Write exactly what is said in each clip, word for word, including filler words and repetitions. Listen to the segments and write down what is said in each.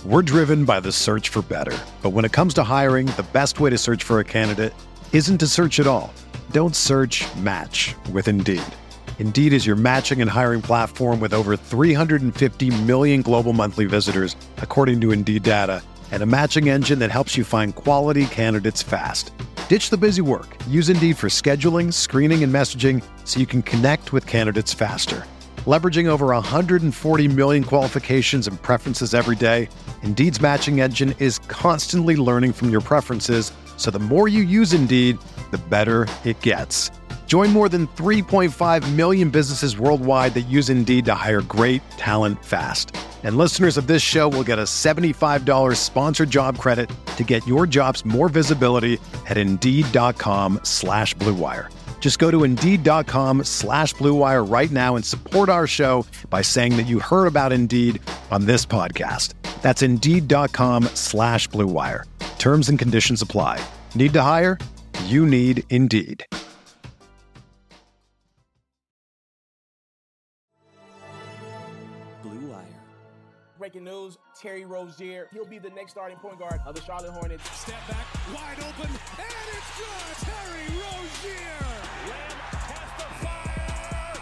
We're driven by the search for better. But when it comes to hiring, the best way to search for a candidate isn't to search at all. Don't search, match with Indeed. Indeed is your matching and hiring platform with over three hundred fifty million global monthly visitors, according to Indeed data, and a matching engine that helps you find quality candidates fast. Ditch the busy work. Use Indeed for scheduling, screening, and messaging so you can connect with candidates faster. Leveraging over one hundred forty million qualifications and preferences every day, Indeed's matching engine is constantly learning from your preferences, so the more you use Indeed, the better it gets. Join more than three point five million businesses worldwide that use Indeed to hire great talent fast. And listeners of this show will get a seventy-five dollars sponsored job credit to get your jobs more visibility at Indeed.com slash Blue Wire. Just go to Indeed.com slash Blue Wire right now and support our show by saying that you heard about Indeed on this podcast. That's Indeed.com slash Blue Wire. Terms and conditions apply. Need to hire? You need Indeed. Blue Wire. Breaking news, Terry Rozier. He'll be the next starting point guard of the Charlotte Hornets. Step back, wide open, and it's good! Terry Rozier! Lamb has the fire!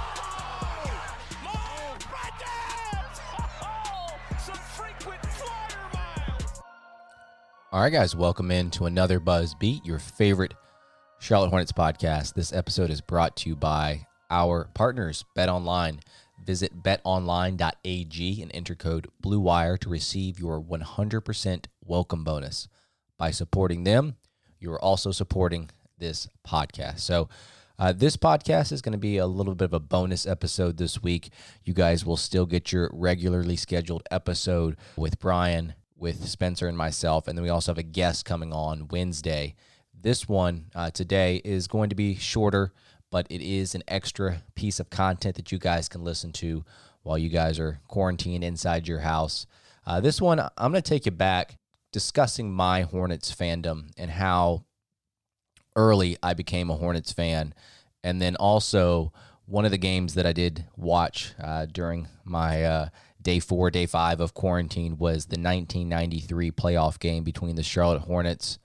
Oh! Mo Brendan! Oh! Some frequent flyer miles! All right, guys, welcome in to another Buzz Beat, your favorite Charlotte Hornets podcast. This episode is brought to you by our partners, BetOnline. Visit bet online dot a g and enter code BLUEWIRE to receive your one hundred percent welcome bonus. By supporting them, you are also supporting this podcast. So uh, this podcast is going to be a little bit of a bonus episode this week. You guys will still get your regularly scheduled episode with Brian, with Spencer, and myself, and then we also have a guest coming on Wednesday. This one uh, today is going to be shorter, but it is an extra piece of content that you guys can listen to while you guys are quarantined inside your house. Uh, this one, I'm going to take you back discussing my Hornets fandom and how early I became a Hornets fan. And then also one of the games that I did watch uh, during my uh, day four, day five of quarantine was the nineteen ninety-three playoff game between the Charlotte Hornets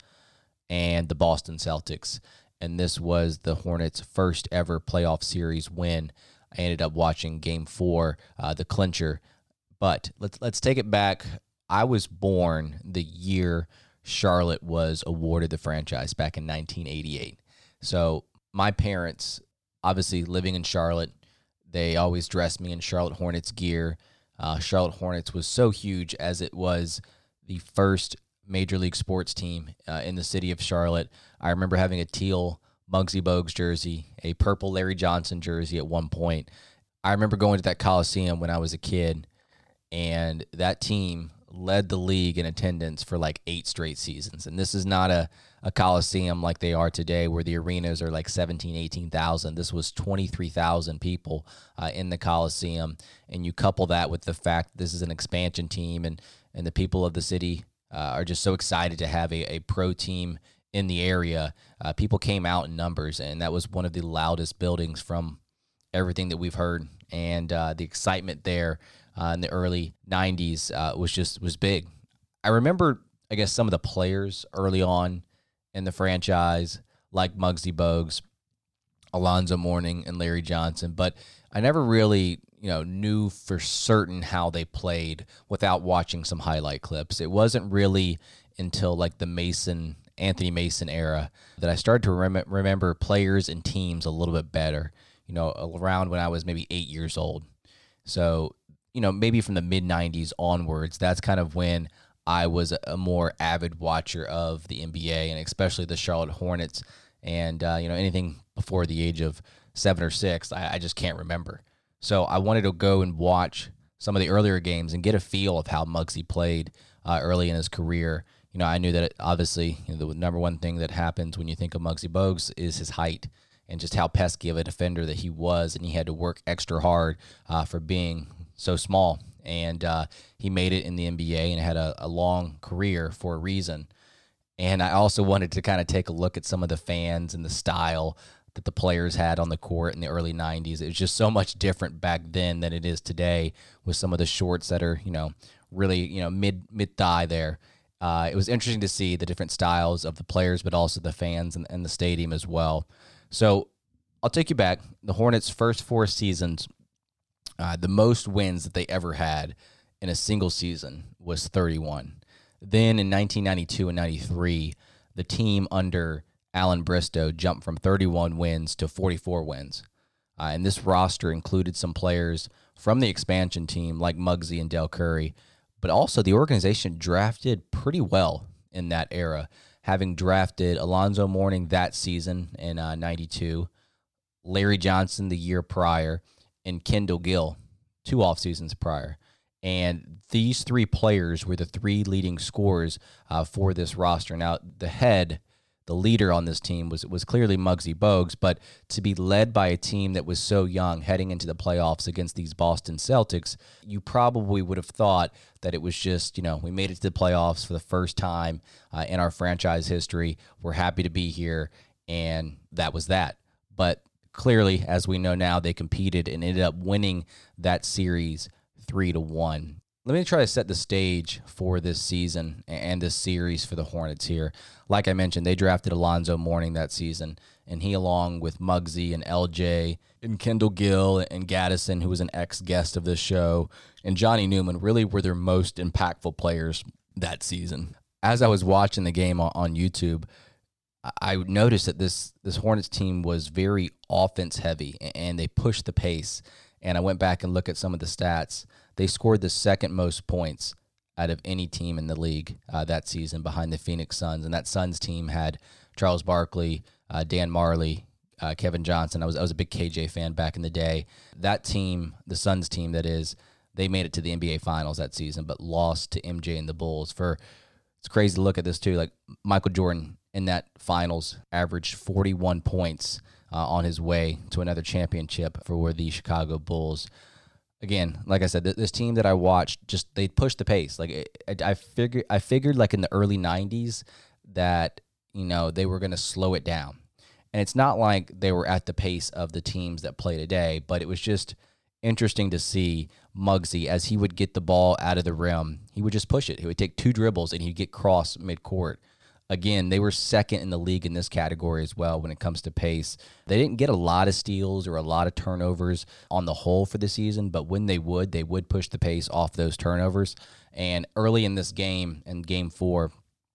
and the Boston Celtics. And this was the Hornets' first ever playoff series win. I ended up watching Game Four, uh, the clincher. But let's let's take it back. I was born the year Charlotte was awarded the franchise back in nineteen eighty-eight. So my parents, obviously living in Charlotte, they always dressed me in Charlotte Hornets gear. Uh, Charlotte Hornets was so huge as it was the first Major League Sports team uh, in the city of Charlotte. I remember having a teal Muggsy Bogues jersey, a purple Larry Johnson jersey at one point. I remember going to that Coliseum when I was a kid, and that team led the league in attendance for like eight straight seasons. And this is not a, a Coliseum like they are today where the arenas are like seventeen, eighteen thousand. This was twenty-three thousand people uh, in the Coliseum. And you couple that with the fact that this is an expansion team and, and the people of the city Uh, are just so excited to have a, a pro team in the area. Uh, people came out in numbers, and that was one of the loudest buildings from everything that we've heard. And uh, the excitement there uh, in the early nineties uh, was just was big. I remember, I guess, some of the players early on in the franchise, like Muggsy Bogues, Alonzo Mourning, and Larry Johnson, but I never really you know, knew for certain how they played without watching some highlight clips. It wasn't really until like the Mason, Anthony Mason era that I started to rem- remember players and teams a little bit better, you know, around when I was maybe eight years old. So, you know, maybe from the mid nineties onwards, that's kind of when I was a, a more avid watcher of the N B A and especially the Charlotte Hornets. And, uh, you know, anything before the age of seven or six, I, I just can't remember. So I wanted to go and watch some of the earlier games and get a feel of how Muggsy played uh, early in his career. You know, I knew that it, obviously you know, the number one thing that happens when you think of Muggsy Bogues is his height and just how pesky of a defender that he was, and he had to work extra hard uh, for being so small. And uh, he made it in the N B A and had a, a long career for a reason. And I also wanted to kind of take a look at some of the fans and the style that the players had on the court in the early nineties. It was just so much different back then than it is today with some of the shorts that are, you know, really, you know, mid mid thigh there. Uh, it was interesting to see the different styles of the players, but also the fans and, and the stadium as well. So I'll take you back. The Hornets' first four seasons, uh, the most wins that they ever had in a single season was thirty-one. Then in nineteen ninety-two and ninety-three, the team under Alan Bristow jumped from thirty-one wins to forty-four wins. Uh, and this roster included some players from the expansion team like Muggsy and Del Curry, but also the organization drafted pretty well in that era, having drafted Alonzo Mourning that season in uh, ninety-two, Larry Johnson the year prior, and Kendall Gill two off seasons prior. And these three players were the three leading scorers uh, for this roster. Now, the head, the leader on this team was was clearly Muggsy Bogues, but to be led by a team that was so young heading into the playoffs against these Boston Celtics, you probably would have thought that it was just, you know, we made it to the playoffs for the first time uh, in our franchise history. We're happy to be here, and that was that. But clearly, as we know now, they competed and ended up winning that series three to one. Let me try to set the stage for this season and this series for the Hornets here. Like I mentioned, they drafted Alonzo Mourning that season, and he, along with Muggsy and L J and Kendall Gill and Gaddison, who was an ex-guest of this show, and Johnny Newman, really were their most impactful players that season. As I was watching the game on YouTube, I noticed that this this Hornets team was very offense-heavy, and they pushed the pace. And I went back and looked at some of the stats. They scored the second most points out of any team in the league uh, that season behind the Phoenix Suns. And that Suns team had Charles Barkley, uh, Dan Marley, uh, Kevin Johnson. I was I was a big K J fan back in the day. That team, the Suns team that is, they made it to the N B A Finals that season, but lost to M J and the Bulls. For it's crazy to look at this too. Like Michael Jordan in that finals averaged forty-one points Uh, on his way to another championship for the Chicago Bulls. Again, like I said, th- this team that I watched, just they pushed the pace. Like I, I figured, I figured, like in the early nineties, that you know they were going to slow it down. And it's not like they were at the pace of the teams that play today, but it was just interesting to see Muggsy as he would get the ball out of the rim. He would just push it. He would take two dribbles and he'd get cross midcourt. Again, they were second in the league in this category as well when it comes to pace. They didn't get a lot of steals or a lot of turnovers on the whole for the season, but when they would, they would push the pace off those turnovers. And early in this game, in game four,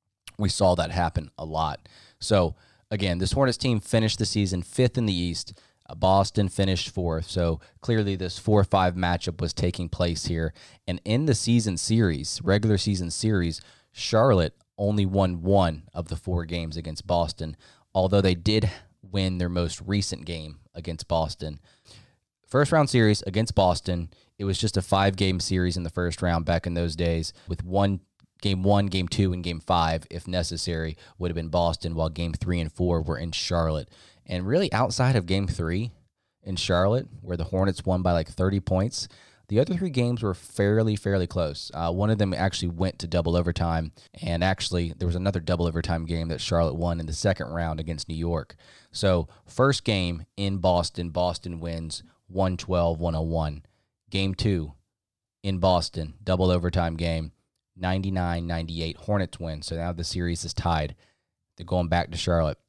we saw that happen a lot. So, again, this Hornets team finished the season fifth in the East. Boston finished fourth. So, clearly this four five matchup was taking place here. And in the season series, regular season series, Charlotte only won one of the four games against Boston, although they did win their most recent game against Boston. First round series against Boston, it was just a five-game series in the first round back in those days, with one game one, game two, and game five, if necessary, would have been Boston, while game three and four were in Charlotte. And really outside of game three in Charlotte, where the Hornets won by like thirty points, the other three games were fairly, fairly close. Uh, one of them actually went to double overtime, and actually there was another double overtime game that Charlotte won in the second round against New York. So first game in Boston, Boston wins one twelve to one oh one. Game two in Boston, double overtime game, ninety-nine ninety-eight. Hornets win, so now the series is tied. They're going back to Charlotte.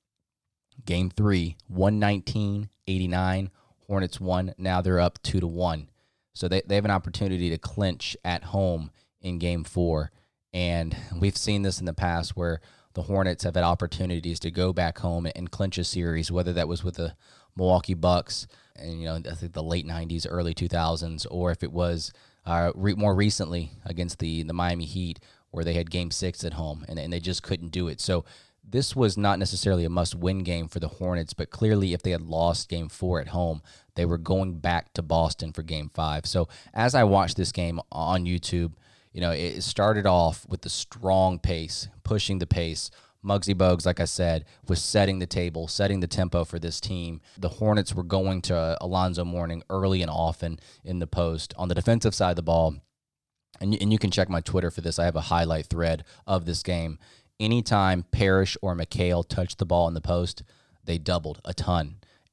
Game three, one nineteen eighty-nine. Hornets won. Now they're up two to one. So they, they have an opportunity to clinch at home in game four. And we've seen this in the past where the Hornets have had opportunities to go back home and clinch a series, whether that was with the Milwaukee Bucks and, you know, I think the late nineties, early two thousands, or if it was uh, re- more recently against the, the Miami Heat where they had game six at home and, and they just couldn't do it. So this was not necessarily a must-win game for the Hornets, but clearly if they had lost game four at home, they were going back to Boston for game five. So as I watched this game on YouTube, you know, it started off with the strong pace, pushing the pace. Muggsy Bogues, like I said, was setting the table, setting the tempo for this team. The Hornets were going to Alonzo Mourning early and often in the post. On the defensive side of the ball, and you, and you can check my Twitter for this, I have a highlight thread of this game. Anytime Parrish or McHale touched the ball in the post, they doubled a ton.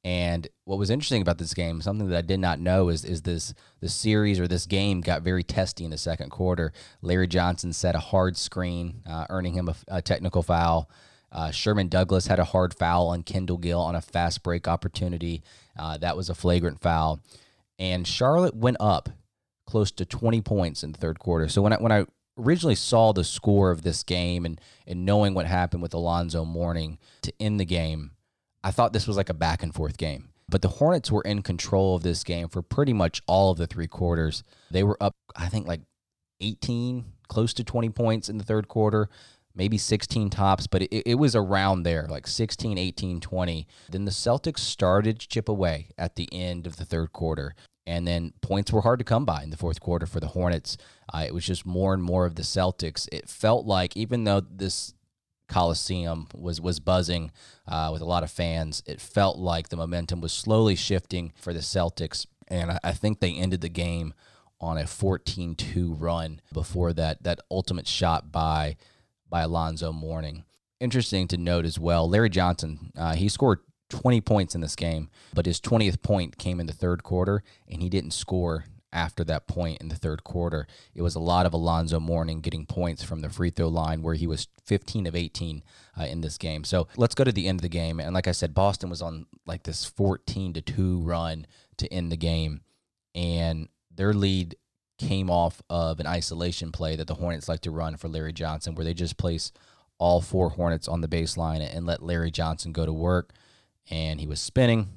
And what was interesting about this game, something that I did not know, is is this the series or this game got very testy in the second quarter. Larry Johnson set a hard screen, uh, earning him a, a technical foul. Uh, Sherman Douglas had a hard foul on Kendall Gill on a fast break opportunity. Uh, that was a flagrant foul. And Charlotte went up close to twenty points in the third quarter. So when I when I originally saw the score of this game and and knowing what happened with Alonzo Mourning to end the game, I thought this was like a back and forth game. But the Hornets were in control of this game for pretty much all of the three quarters. They were up, I think, like eighteen, close to twenty points in the third quarter, maybe sixteen tops, but it, it was around there, like sixteen, eighteen, twenty. Then the Celtics started to chip away at the end of the third quarter. And then points were hard to come by in the fourth quarter for the Hornets. Uh, it was just more and more of the Celtics. It felt like, even though this Coliseum was was buzzing uh, with a lot of fans, it felt like the momentum was slowly shifting for the Celtics, and I, I think they ended the game on a fourteen two run before that that ultimate shot by by Alonzo Mourning. Interesting to note as well, Larry Johnson, uh, he scored twenty points in this game, but his twentieth point came in the third quarter, and he didn't score after that point in the third quarter. It was a lot of Alonzo Mourning getting points from the free throw line, where he was fifteen of eighteen uh, in this game. So let's go to the end of the game. And like I said, Boston was on like this fourteen to two run to end the game, and their lead came off of an isolation play that the Hornets like to run for Larry Johnson, where they just place all four Hornets on the baseline and let Larry Johnson go to work. And he was spinning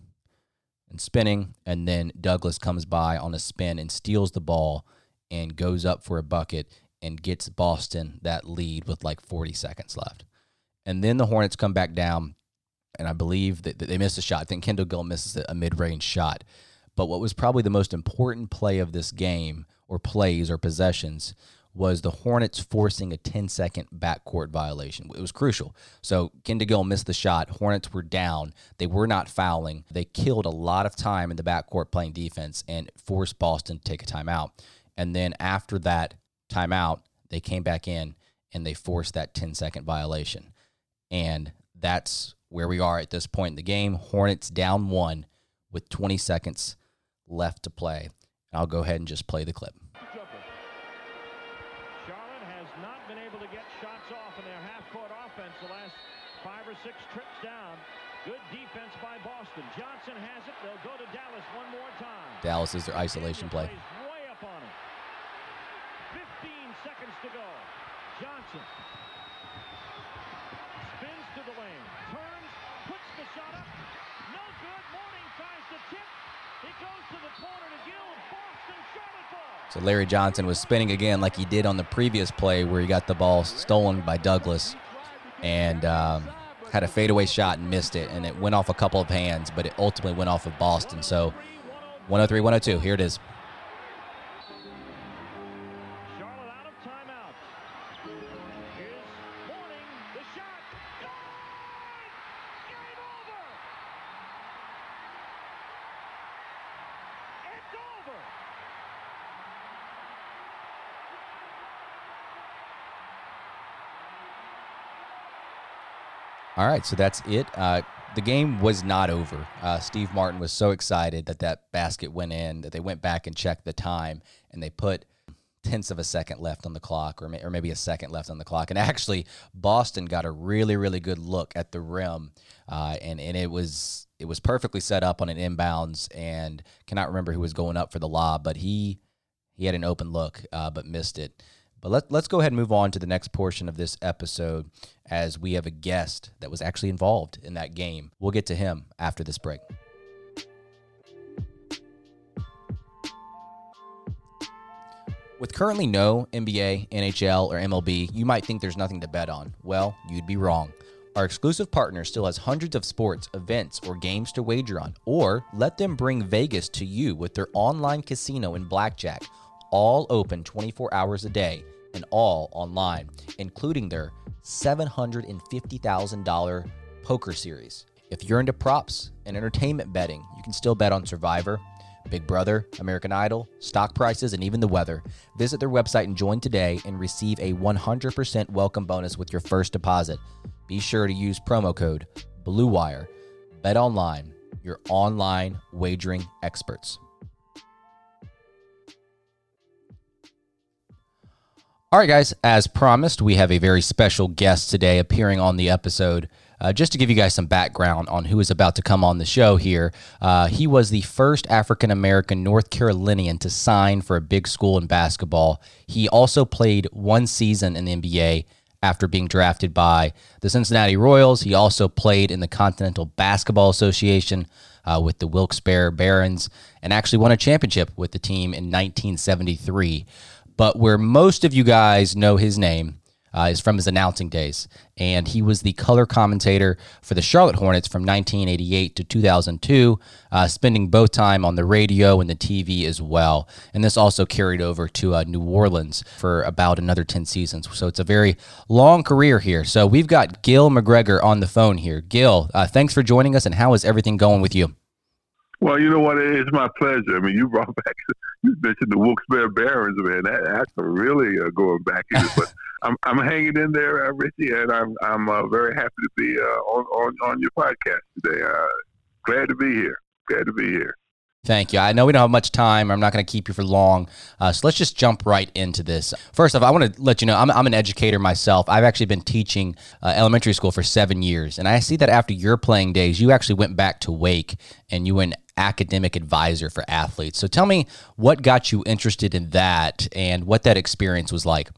and spinning, and then Douglas comes by on a spin and steals the ball and goes up for a bucket and gets Boston that lead with like forty seconds left. And then the Hornets come back down, and I believe that they missed a shot. I think Kendall Gill misses a mid-range shot. But what was probably the most important play of this game, or plays or possessions, was the Hornets forcing a ten-second backcourt violation. It was crucial. So Kendall Gill missed the shot. Hornets were down. They were not fouling. They killed a lot of time in the backcourt playing defense and forced Boston to take a timeout. And then after that timeout, they came back in and they forced that ten-second violation. And that's where we are at this point in the game. Hornets down one with twenty seconds left to play. And I'll go ahead and just play the clip. The last five or six trips down. Good defense by Boston. Johnson has it. They'll go to Dallas one more time. Dallas is their isolation play. Way up on him. fifteen seconds to go. Johnson spins to the lane. Turns. Puts the shot up. No good. Mourning tries to tip. It goes to the corner to Gill. Boston Charlotte ball. So Larry Johnson was spinning again like he did on the previous play where he got the ball stolen by Douglas. And um, had a fadeaway shot and missed it, and it went off a couple of hands, but it ultimately went off of Boston. So one oh three one oh two, here it is. Charlotte out of timeout. Here's Mourning, the shot. Good! Game over! It's over! All right, so that's it. Uh, the game was not over. Uh, Steve Martin was so excited that that basket went in that they went back and checked the time, and they put tenths of a second left on the clock, or, may, or maybe a second left on the clock. And actually, Boston got a really, really good look at the rim, uh, and and it was it was perfectly set up on an inbounds. And cannot remember who was going up for the lob, but he he had an open look, uh, but missed it. But let, let's go ahead and move on to the next portion of this episode, as we have a guest that was actually involved in that game. We'll get to him after this break. With currently no N B A, N H L, or M L B, you might think there's nothing to bet on. Well, you'd be wrong. Our exclusive partner still has hundreds of sports, events, or games to wager on, or let them bring Vegas to you with their online casino and blackjack, all open twenty-four hours a day and all online, including their seven hundred fifty thousand dollars poker series. If you're into props and entertainment betting, you can still bet on Survivor, Big Brother, American Idol, stock prices, and even the weather. Visit their website and join today and receive a one hundred percent welcome bonus with your first deposit. Be sure to use promo code BLUEWIRE. BetOnline, your online wagering experts. All right, guys, as promised, we have a very special guest today appearing on the episode. Uh, just to give you guys some background on who is about to come on the show here, uh, he was the first African-American North Carolinian to sign for a big school in basketball. He also played one season in the N B A after being drafted by the Cincinnati Royals. He also played in the Continental Basketball Association uh, with the Wilkes-Barre Barons and actually won a championship with the team in nineteen seventy-three. But where most of you guys know his name uh, is from his announcing days. And he was the color commentator for the Charlotte Hornets from nineteen eighty-eight to two thousand two, uh, spending both time on the radio and the T V as well. And this also carried over to uh, New Orleans for about another ten seasons. So it's a very long career here. So we've got Gil McGregor on the phone here. Gil, uh, thanks for joining us. And how is everything going with you? Well, you know what? It's my pleasure. I mean, you brought back, you mentioned the Wilkes-Barre Barons, man. That, that's really uh, going back here. But I'm I'm hanging in there, uh, Richie, and I'm I'm uh, very happy to be uh, on, on on your podcast today. Uh, glad to be here. Glad to be here. Thank you. I know we don't have much time. I'm not going to keep you for long. Uh, so let's just jump right into this. First off, I want to let you know I'm, I'm an educator myself. I've actually been teaching uh, elementary school for seven years. And I see that after your playing days, you actually went back to Wake and you were an academic advisor for athletes. So tell me what got you interested in that and what that experience was like.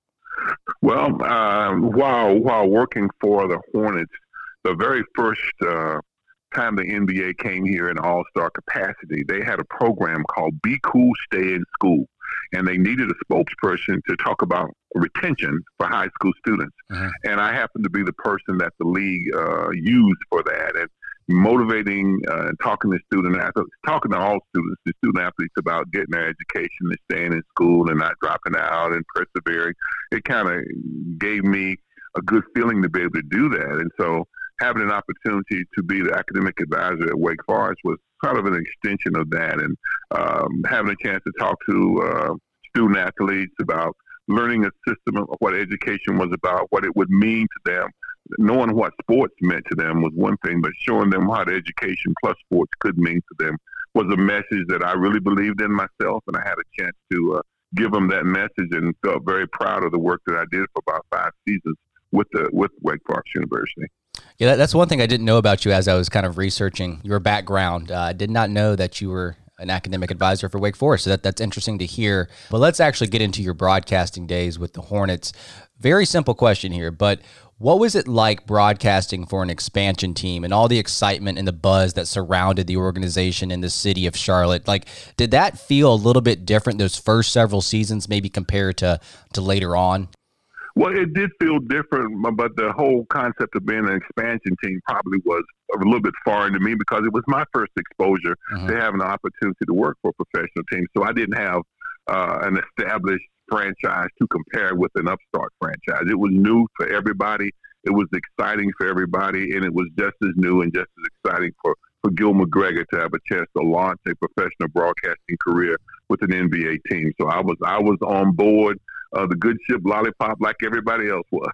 Well, uh, while, while working for the Hornets, the very first uh, time the N B A came here in all-star capacity, they had a program called Be Cool, Stay in School. And they needed a spokesperson to talk about retention for high school students. Uh-huh. And I happened to be the person that the league uh, used for that. And motivating uh, and talking to student athletes, talking to all students, the student athletes about getting their education and staying in school and not dropping out and persevering. It kind of gave me a good feeling to be able to do that. And so having an opportunity to be the academic advisor at Wake Forest was kind of an extension of that. And um, having a chance to talk to uh, student athletes about learning a system of what education was about, what it would mean to them, knowing what sports meant to them was one thing, but showing them what education plus sports could mean to them was a message that I really believed in myself. And I had a chance to uh, give them that message and felt very proud of the work that I did for about five seasons with the with Wake Forest University. Yeah, that's one thing I didn't know about you as I was kind of researching your background. Uh, I did not know that you were an academic advisor for Wake Forest, so that, that's interesting to hear. But let's actually get into your broadcasting days with the Hornets. Very simple question here, but what was it like broadcasting for an expansion team and all the excitement and the buzz that surrounded the organization in the city of Charlotte? Like, did that feel a little bit different those first several seasons, maybe compared to, to later on? Well, it did feel different, but the whole concept of being an expansion team probably was a little bit foreign to me because it was my first exposure uh-huh. to having an opportunity to work for a professional team. So I didn't have uh, an established franchise to compare with an upstart franchise. It was new for everybody. It was exciting for everybody, and it was just as new and just as exciting for, for Gil McGregor to have a chance to launch a professional broadcasting career with an N B A team. So I was I was on board. Uh, the good ship Lollipop like everybody else was.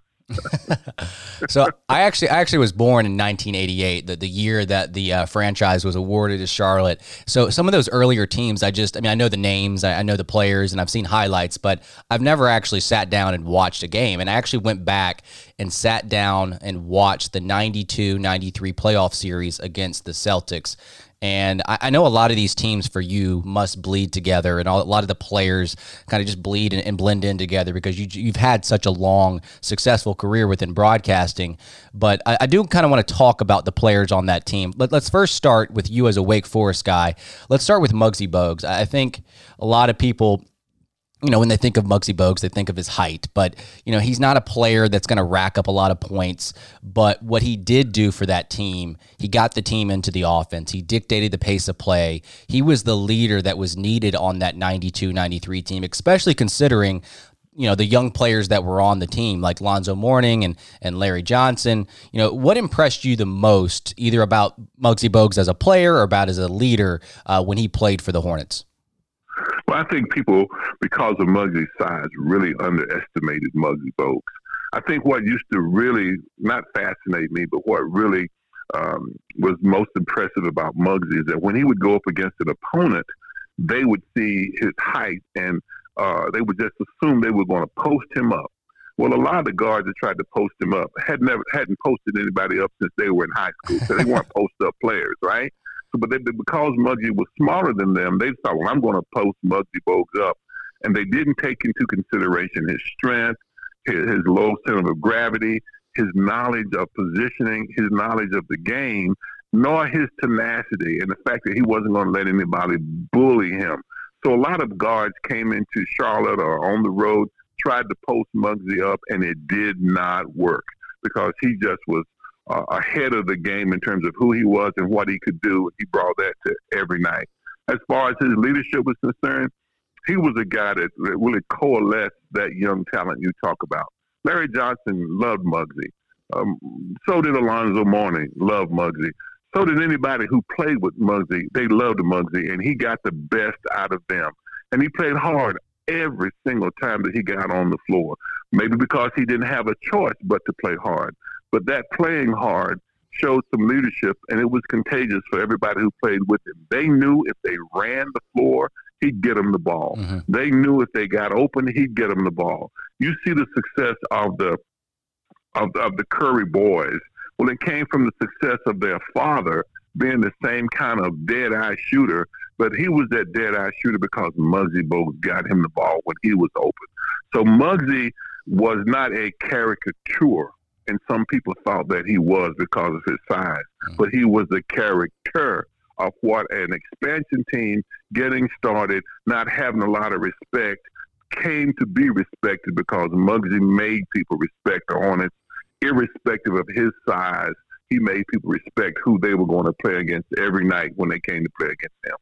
So I actually I actually was born in nineteen eighty-eight, the, the year that the uh, franchise was awarded to Charlotte. So some of those earlier teams, I just, I mean, I know the names, I, I know the players, and I've seen highlights, but I've never actually sat down and watched a game. And I actually went back and sat down and watched the ninety-two ninety-three playoff series against the Celtics. And I, I know a lot of these teams for you must bleed together, and all, a lot of the players kind of just bleed and, and blend in together because you, you've had such a long, successful career within broadcasting. But I, I do kind of want to talk about the players on that team. Let, let's first start with you as a Wake Forest guy. Let's start with Muggsy Bogues. I think a lot of people, you know, when they think of Muggsy Bogues, they think of his height, but, you know, he's not a player that's going to rack up a lot of points. But what he did do for that team, he got the team into the offense. He dictated the pace of play. He was the leader that was needed on that ninety-two ninety-three team, especially considering, you know, the young players that were on the team, like Lonzo Mourning and, and Larry Johnson. You know, what impressed you the most, either about Muggsy Bogues as a player or about as a leader uh, when he played for the Hornets? Well, I think people, because of Muggsy's size, really underestimated Muggsy Bogues. I think what used to really not fascinate me, but what really um, was most impressive about Muggsy is that when he would go up against an opponent, they would see his height and uh, they would just assume they were going to post him up. Well, a lot of the guards that tried to post him up had never hadn't posted anybody up since they were in high school, so they weren't post-up players, right? So, but they, because Muggsy was smaller than them, they thought, well, I'm going to post Muggsy Bogues up, and they didn't take into consideration his strength, his, his low center of gravity, his knowledge of positioning, his knowledge of the game, nor his tenacity, and the fact that he wasn't going to let anybody bully him. So a lot of guards came into Charlotte or on the road, tried to post Muggsy up, and it did not work because he just was uh, ahead of the game in terms of who he was and what he could do. He brought that to every night. As far as his leadership was concerned, he was a guy that really coalesced that young talent you talk about. Larry Johnson loved Muggsy. Um, so did Alonzo Mourning, loved Muggsy. So did anybody who played with Muggsy. They loved Muggsy, and he got the best out of them. And he played hard every single time that he got on the floor, maybe because he didn't have a choice but to play hard. But that playing hard showed some leadership, and it was contagious for everybody who played with him. They knew if they ran the floor, he'd get them the ball. Mm-hmm. They knew if they got open, he'd get them the ball. You see the success of the of, of the Curry boys. Well, it came from the success of their father being the same kind of dead-eye shooter, but he was that dead-eye shooter because Muggsy Bogues got him the ball when he was open. So Muggsy was not a caricature, and some people thought that he was because of his size, mm-hmm. but he was the character of what an expansion team getting started, not having a lot of respect, came to be respected because Muggsy made people respect the Hornets, irrespective of his size. He made people respect who they were going to play against every night when they came to play against him.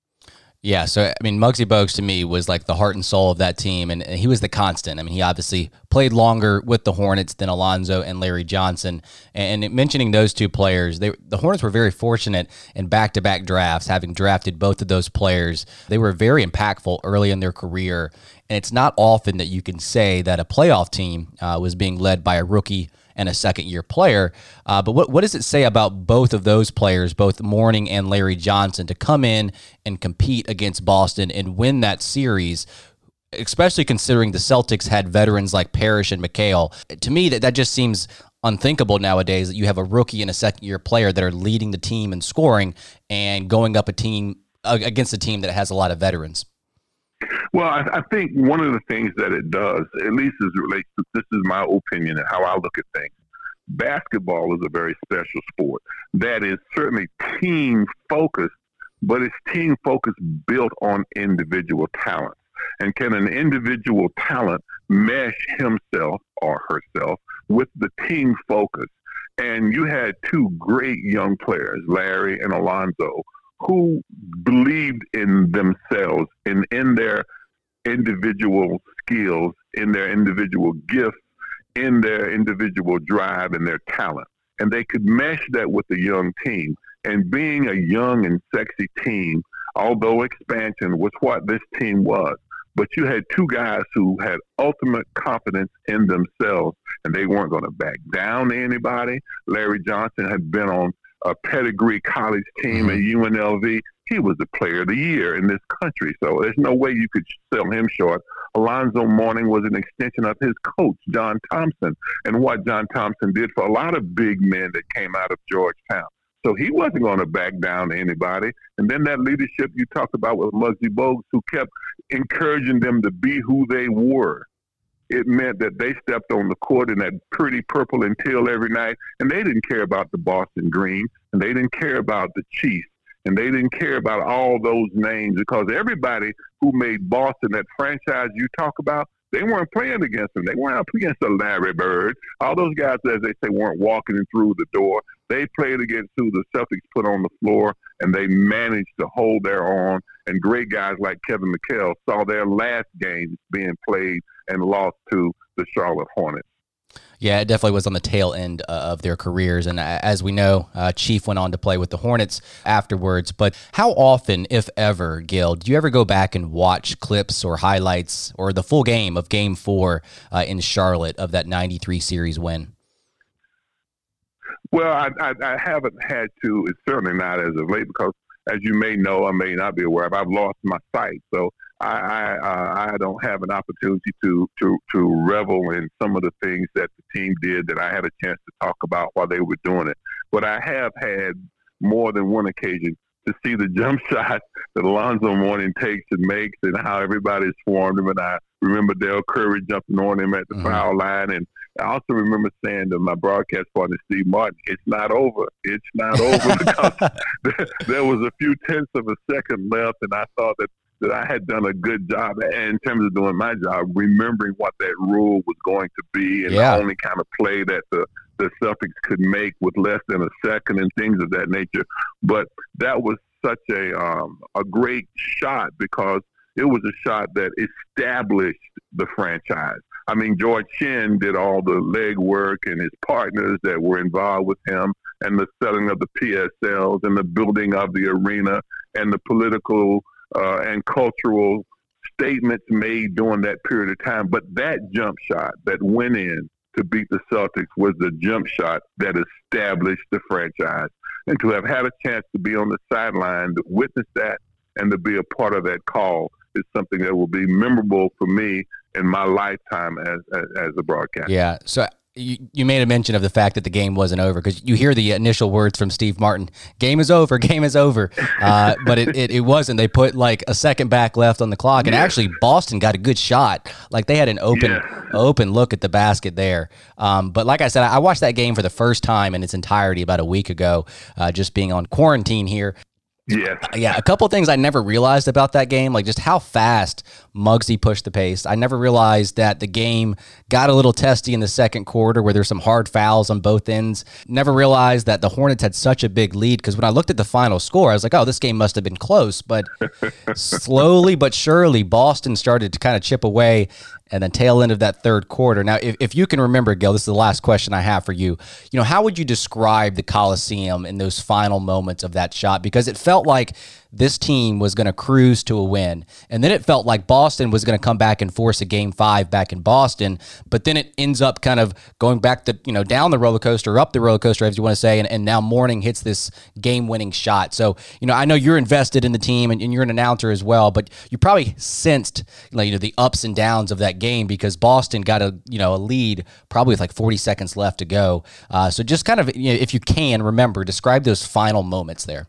Yeah, so, I mean, Muggsy Bogues to me was like the heart and soul of that team, and, and he was the constant. I mean, he obviously played longer with the Hornets than Alonzo and Larry Johnson. And, and mentioning those two players, they, the Hornets were very fortunate in back-to-back drafts, having drafted both of those players. They were very impactful early in their career, and it's not often that you can say that a playoff team uh, was being led by a rookie and a second-year player. Uh, but what what does it say about both of those players, both Mourning and Larry Johnson, to come in and compete against Boston and win that series, especially considering the Celtics had veterans like Parrish and McHale? To me, that, that just seems unthinkable nowadays that you have a rookie and a second-year player that are leading the team in scoring and going up a team uh, against a team that has a lot of veterans. Well, I, I think one of the things that it does, at least as it relates to, this is my opinion and how I look at things, basketball is a very special sport that is certainly team-focused, but it's team-focused built on individual talent. And can an individual talent mesh himself or herself with the team focus? And you had two great young players, Larry and Alonzo, who believed in themselves and in their individual skills, in their individual gifts, in their individual drive and their talent. And they could mesh that with the young team. And being a young and sexy team, although expansion was what this team was, but you had two guys who had ultimate confidence in themselves, and they weren't going to back down to anybody. Larry Johnson had been on a pedigree college team at U N L V. He was the player of the year in this country, so there's no way you could sell him short. Alonzo Mourning was an extension of his coach, John Thompson, and what John Thompson did for a lot of big men that came out of Georgetown. So he wasn't going to back down to anybody. And then that leadership you talked about with Muggsy Bogues, who kept encouraging them to be who they were. It meant that they stepped on the court in that pretty purple and teal every night, and they didn't care about the Boston Green, and they didn't care about the Chiefs, and they didn't care about all those names, because everybody who made Boston that franchise you talk about, they weren't playing against them. They weren't up against a Larry Bird. All those guys, as they say, weren't walking through the door. They played against who the Celtics put on the floor, and they managed to hold their own. And great guys like Kevin McHale saw their last games being played and lost to the Charlotte Hornets. Yeah, it definitely was on the tail end uh, of their careers. And uh, as we know, uh, Chief went on to play with the Hornets afterwards. But how often, if ever, Gil, do you ever go back and watch clips or highlights or the full game of Game four uh, in Charlotte of that ninety-three series win? Well, I, I, I haven't had to. It's certainly not as of late because, as you may know, I may not be aware of, I've lost my sight. So I I, uh, I don't have an opportunity to, to, to revel in some of the things that the team did that I had a chance to talk about while they were doing it. But I have had more than one occasion to see the jump shot that Alonzo Mourning takes and makes and how everybody swarmed him. And I remember Dale Curry jumping on him at the mm-hmm. foul line. And I also remember saying to my broadcast partner, Steve Martin, it's not over. It's not over because there, there was a few tenths of a second left, and I thought that, that I had done a good job in terms of doing my job, remembering what that rule was going to be and yeah. the only kind of play that the the Celtics could make with less than a second and things of that nature. But that was such a um, a great shot because it was a shot that established the franchise. I mean, George Shinn did all the legwork and his partners that were involved with him and the selling of the P S Ls and the building of the arena and the political uh, and cultural statements made during that period of time. But that jump shot that went in to beat the Celtics was the jump shot that established the franchise. And to have had a chance to be on the sideline to witness that and to be a part of that call is something that will be memorable for me in my lifetime as as, as a broadcaster. Yeah. So you, you made a mention of the fact that the game wasn't over because you hear the initial words from Steve Martin, game is over, game is over. Uh, but it, it, it wasn't. They put like a second back left on the clock. And yeah. actually Boston got a good shot. Like they had an open yeah. open look at the basket there. Um, but like I said, I watched that game for the first time in its entirety about a week ago, uh, just being on quarantine here. Yeah. Yeah. A couple of things I never realized about that game, like just how fast Muggsy pushed the pace. I never realized that the game got a little testy in the second quarter where there's some hard fouls on both ends. Never realized that the Hornets had such a big lead because when I looked at the final score, I was like, oh, this game must have been close. But slowly but surely, Boston started to kind of chip away and then tail end of that third quarter. Now, if, if you can remember, Gil, this is the last question I have for you. You know, how would you describe the Coliseum in those final moments of that shot? Because it felt like this team was going to cruise to a win. And then it felt like Boston was going to come back and force a game five back in Boston. But then it ends up kind of going back the, you know, down the roller coaster, up the roller coaster, as you want to say. And, and now Mourning hits this game winning shot. So, you know, I know you're invested in the team and, and you're an announcer as well, but you probably sensed, you know, the ups and downs of that game because Boston got a, you know, a lead probably with like forty seconds left to go. Uh, so just kind of, you know, if you can remember, describe those final moments there.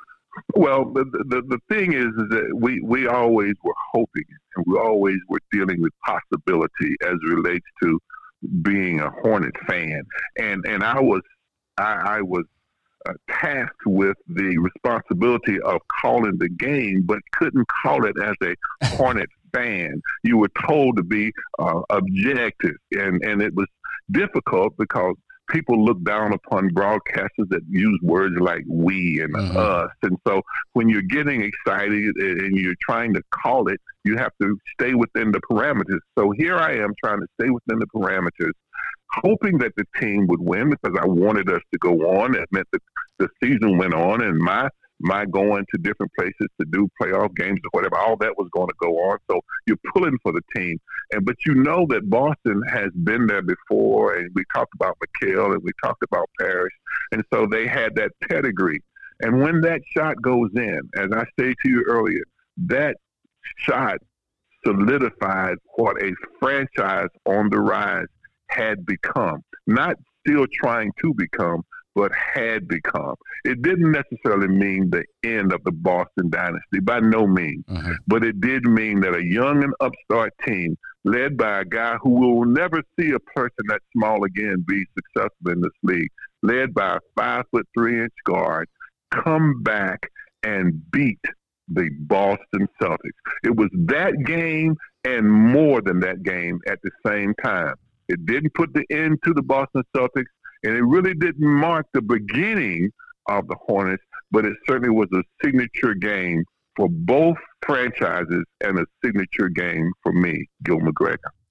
Well, the, the the thing is, is that we, we always were hoping and we always were dealing with possibility as it relates to being a Hornet fan. And and I was I, I was uh, tasked with the responsibility of calling the game, but couldn't call it as a Hornet fan. You were told to be uh, objective, and, and it was difficult because people look down upon broadcasters that use words like we and mm-hmm. us. And so when you're getting excited and you're trying to call it, you have to stay within the parameters. So here I am trying to stay within the parameters, hoping that the team would win because I wanted us to go on. It meant that the season went on and my my going to different places to do playoff games or whatever, all that was going to go on. So you're pulling for the team. And but you know that Boston has been there before, and we talked about McHale and we talked about Parrish. And so they had that pedigree. And when that shot goes in, as I stated to you earlier, that shot solidified what a franchise on the rise had become. Not still trying to become, but had become. It didn't necessarily mean the end of the Boston dynasty, by no means. Mm-hmm. But it did mean that a young and upstart team led by a guy who will never see a person that small again be successful in this league, led by a five foot three inch guard, come back and beat the Boston Celtics. It was that game and more than that game at the same time. It didn't put the end to the Boston Celtics, and it really didn't mark the beginning of the Hornets, but it certainly was a signature game for both franchises and a signature game for me, Gil McGregor.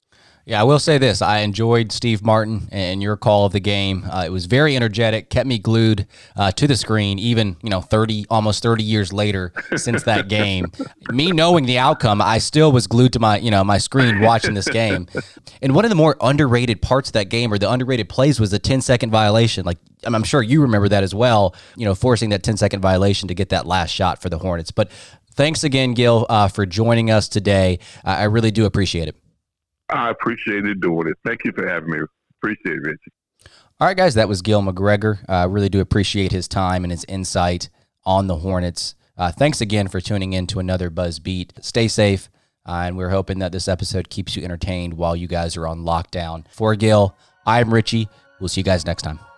Yeah, I will say this. I enjoyed Steve Martin and your call of the game. Uh, it was very energetic, kept me glued uh, to the screen, even, you know, thirty, almost thirty years later since that game. Me knowing the outcome, I still was glued to my, you know, my screen watching this game. And one of the more underrated parts of that game, or the underrated plays, was the ten-second violation. Like, I'm sure you remember that as well, you know, forcing that ten-second violation to get that last shot for the Hornets. But thanks again, Gil, uh, for joining us today. Uh, I really do appreciate it. I appreciated doing it. Thank you for having me. Appreciate it, Richie. All right, guys, that was Gil McGregor. I uh, really do appreciate his time and his insight on the Hornets. Uh, thanks again for tuning in to another Buzz Beat. Stay safe, uh, and we're hoping that this episode keeps you entertained while you guys are on lockdown. For Gil, I'm Richie. We'll see you guys next time.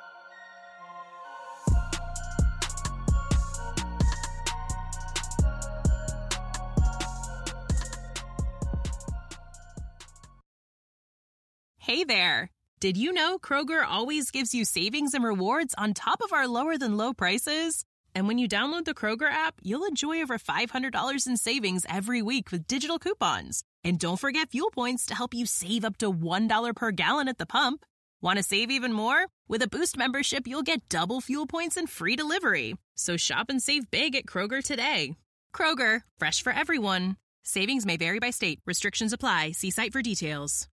Hey there. Did you know Kroger always gives you savings and rewards on top of our lower than low prices? And when you download the Kroger app, you'll enjoy over five hundred dollars in savings every week with digital coupons. And don't forget fuel points to help you save up to one dollar per gallon at the pump. Want to save even more? With a Boost membership, you'll get double fuel points and free delivery. So shop and save big at Kroger today. Kroger, fresh for everyone. Savings may vary by state. Restrictions apply. See site for details.